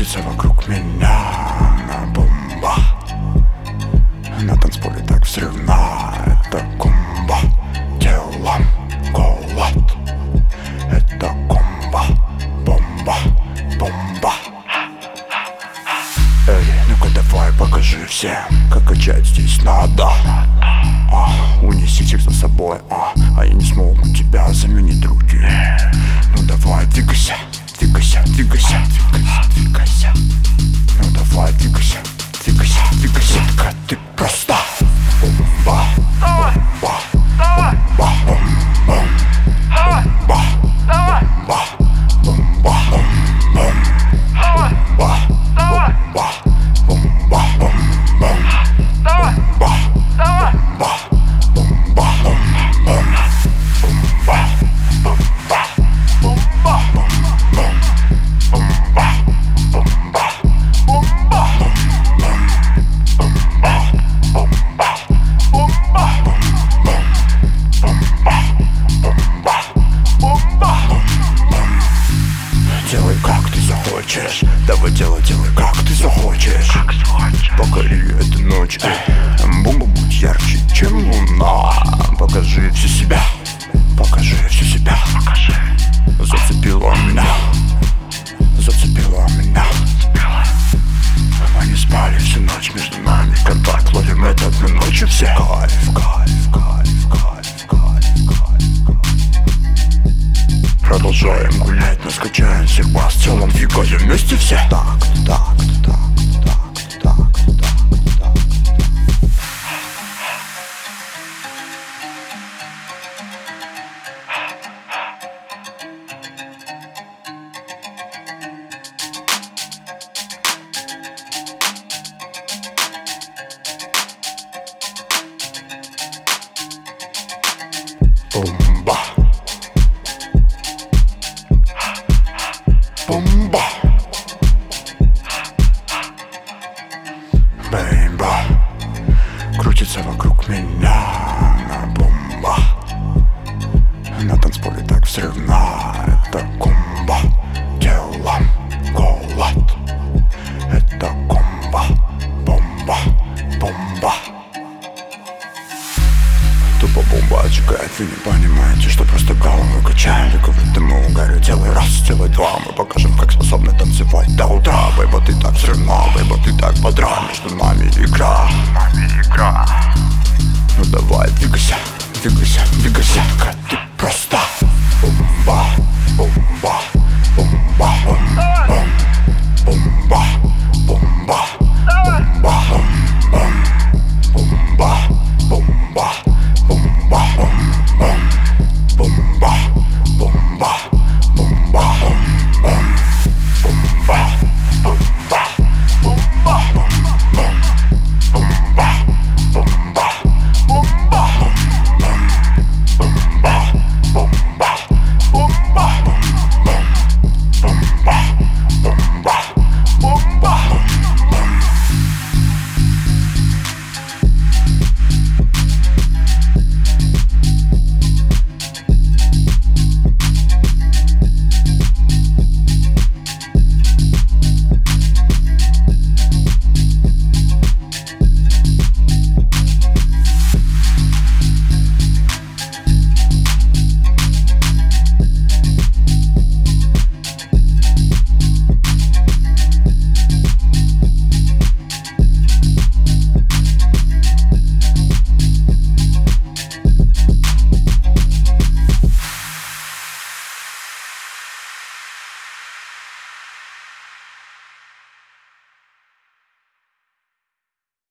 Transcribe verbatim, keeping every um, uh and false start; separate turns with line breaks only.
Крутится вокруг меня бомба. На танцполе так взрывна. Это комбо. Телом голод. Это комбо. Бомба. Бомба. Эй, ну-ка давай покажи всем, как качать здесь надо. А, унесите их за собой, а, а я не смогу тебя заменить руки. Ну давай, двигайся, двигайся, двигайся, двигайся, двигайся. Ну давай, двигайся, двигайся, двигайся. Такая ты просто бомба, бомба, бомба, бомба, бомба, бомба, бомба, бомба, бомба, бомба, бомба, бомба, бомба. Делай как ты захочешь, давай делай, делай как ты захочешь. Покори эту ночь, эй, бомба будь ярче, чем луна. Покажи всю себя, покажи всю себя, покажи. Зацепила меня, зацепила меня. Мы не спали всю ночь, между нами контакт, ловим это одной ночью все. Кайф, кайф, кайф, кайф, кайф, кайф. Продолжаем гулять, но скачаем всех бас. В целом двигаем вместе все. Так, так, так, так, так, так, так. Бомба. Бомба. Бомба. Крутится вокруг меня бомба. На танцполе так взрывна. Это комбо. Телом голод. Это комбо. Бомба. Бомба. Тупо бомба отжигает, вы не понимаете, что просто голову качаем. Только в этом мы угорю, делай раз, делай два. Мы покажем, как способны танцевать до утра. Бэйба, ты так взрывна, бэйба, ты так бодра. Между нами игра.